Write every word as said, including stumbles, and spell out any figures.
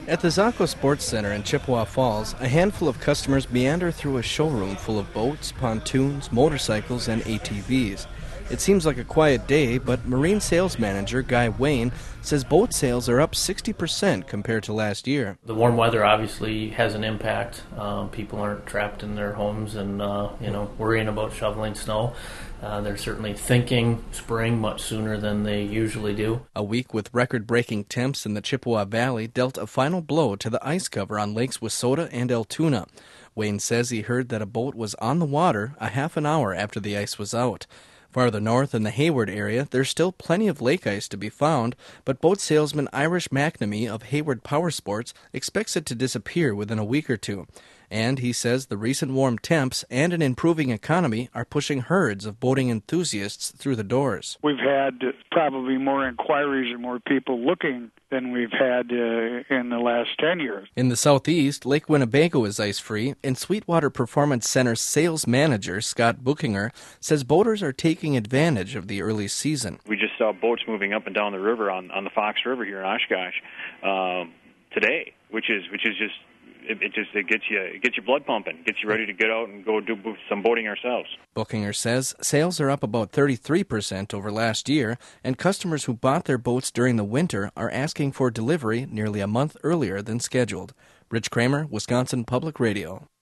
At the Zaco Sports Center in Chippewa Falls, a handful of customers meander through a showroom full of boats, pontoons, motorcycles, and A T Vs. It seems like a quiet day, but marine sales manager Guy Wayne says boat sales are up sixty percent compared to last year. The warm weather obviously has an impact. Um, people aren't trapped in their homes and uh, you know worrying about shoveling snow. Uh, they're certainly thinking spring much sooner than they usually do. A week with record-breaking temps in the Chippewa Valley dealt a final blow to the ice cover on Lakes Wissota and Altoona. Wayne says he heard that a boat was on the water a half an hour after the ice was out. Farther north in the Hayward area, there's still plenty of lake ice to be found, but boat salesman Irish McNamee of Hayward Power Sports expects it to disappear within a week or two. And he says the recent warm temps and an improving economy are pushing herds of boating enthusiasts through the doors. We've had probably more inquiries and more people looking than we've had uh, in the last ten years. In the southeast, Lake Winnebago is ice-free, and Sweetwater Performance Center's sales manager, Scott Bookinger, says boaters are taking advantage of the early season. We just saw boats moving up and down the river on, on the Fox River here in Oshkosh um, today, which is which is just It, it just it gets you it gets your blood pumping, gets you ready to get out and go do some boating ourselves. Bookinger says sales are up about thirty-three percent over last year, and customers who bought their boats during the winter are asking for delivery nearly a month earlier than scheduled. Rich Kramer, Wisconsin Public Radio.